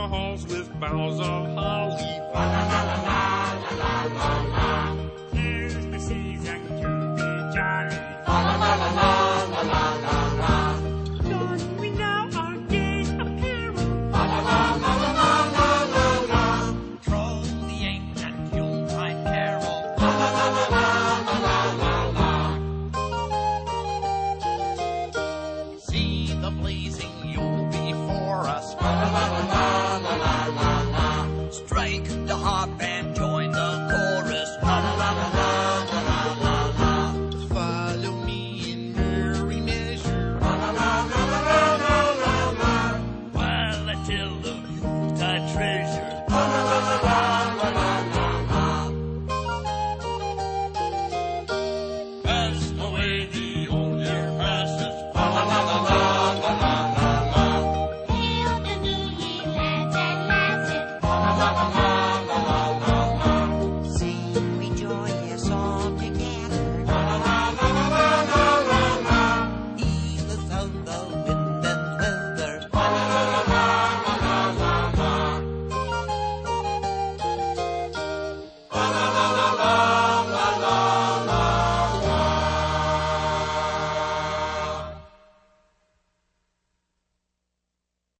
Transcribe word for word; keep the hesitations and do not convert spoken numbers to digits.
halls with boughs of holly. La la la la la la la la. Here's the season to be jolly. La la la la la la la la. Don we now our gay apparel. La la la la la la la la. Troll the ancient Yuletide carol. La la la la la la la la. See the blazing Yule before us. La la la la la la la. Strike